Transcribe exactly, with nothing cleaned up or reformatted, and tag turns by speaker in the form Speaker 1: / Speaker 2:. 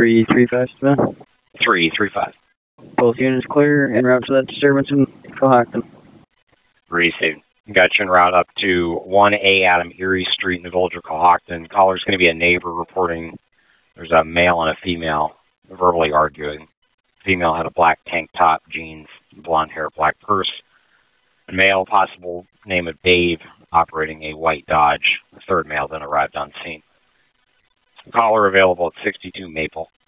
Speaker 1: three three five seven.
Speaker 2: three three five.
Speaker 1: Both units clear, en route to that disturbance in Cohocton.
Speaker 2: Received. Got you en route up to one A Adam Erie Street in the Village of Cohocton. Caller's going to be a neighbor reporting there's a male and a female verbally arguing. Female had a black tank top, jeans, blonde hair, black purse. A male, possible name of Dave, operating a white Dodge. The third male then arrived on scene. Caller available at sixty-two Maple.